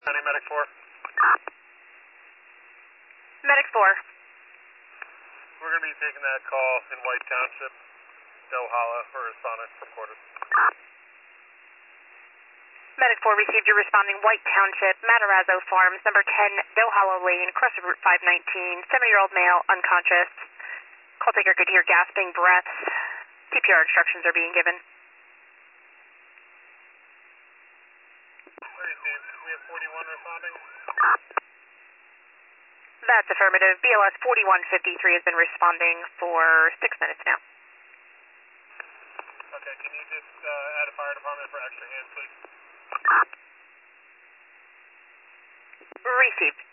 County Medic 4. Medic 4. We're going to be taking that call in White Township, Dohala, for respondent from quarters. Medic 4 received your responding White Township, Matarazzo Farms, number 10, Dohala Lane, cross of Route 519, 70-year-old male, unconscious. Call taker could hear gasping breaths. CPR instructions are being given. Received. We have 41 responding. That's affirmative. BLS 4153 has been responding for 6 minutes now. Okay, can you just add a fire department for extra hands, please? Received.